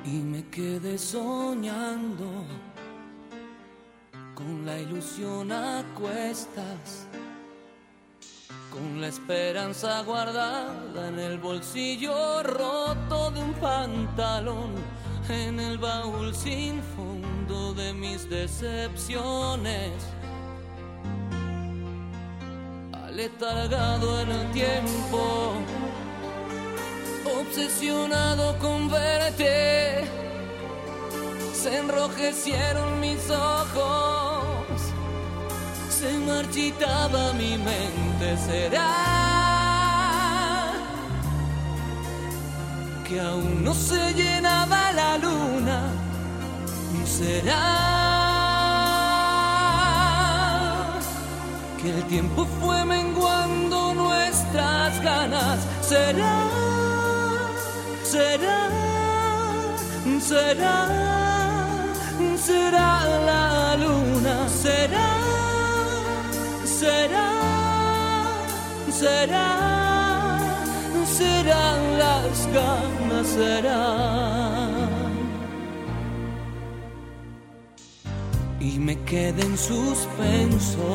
y me quedé soñando con la ilusión a cuestas, con la esperanza guardada en el bolsillo roto de un pantalón, en el baúl sin fondo de mis decepciones, aletargado en el tiempo, obsesionado con verte. Se enrojecieron mis ojos, se marchitaba mi mente. ¿Será que aún no se llenaba la luna? ¿Será que el tiempo fue menguando nuestras ganas? ¿Será la luna? Serán las ganas, Y me quedé en suspenso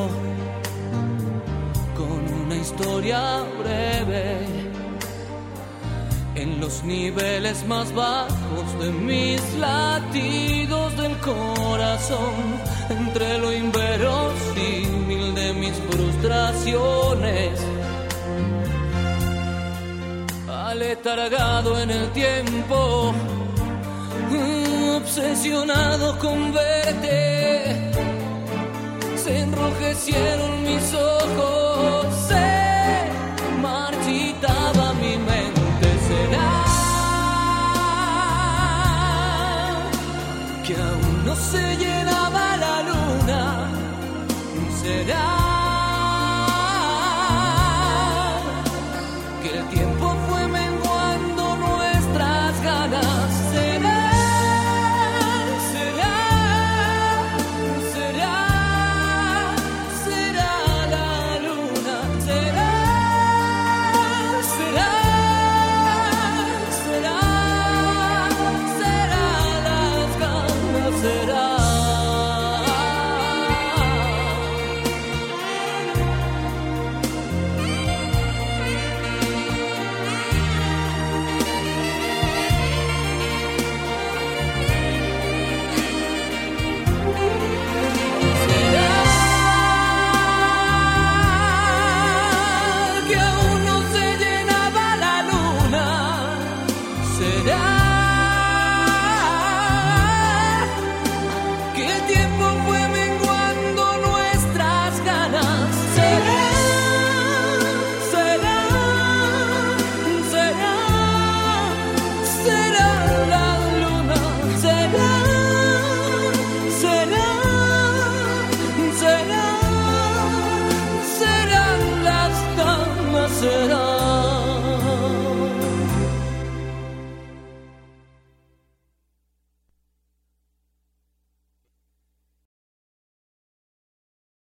con una historia breve, en los niveles más bajos de mis latidos del corazón, entre lo inverosímil de mis frustraciones, aletargado en el tiempo, obsesionado con verte. Se enrojecieron mis ojos, se marchitaba mi mente. ¿Será que aún no se llena